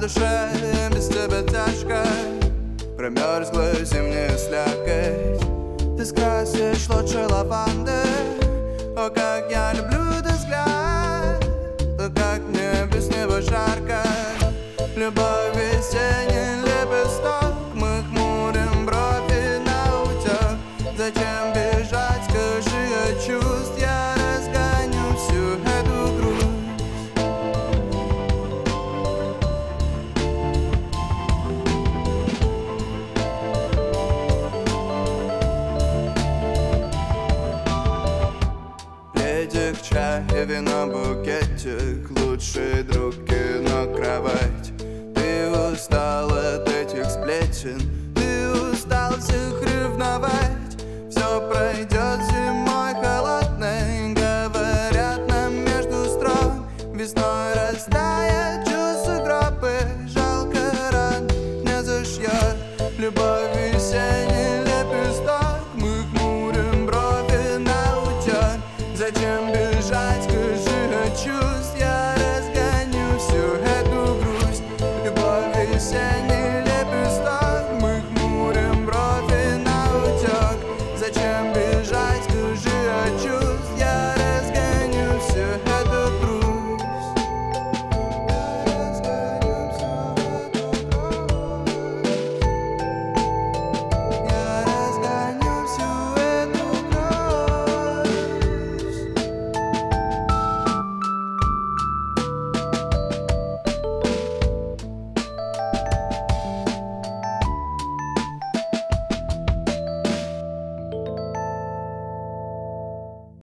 душе без тебя тяжко, промерзла зимняя слякоть. Ты скрасишь лучше лаванды. О, как я люблю этот взгляд, о, как мне без него жарко. Любовь весенний лепесток, мы хмурим брови наутек. Зачем бежать, скажи от чувств, я разгоню всю эту грусть. Пледик, чай и вино, букетик, лучший друг, кино, кровать. Ты устал от этих сплетен, ты устал всех ревновать. Все пройдет зимой холодной, говорят нам между строк. Весной растает чувство гробы, жалко ран не зашьет любовь.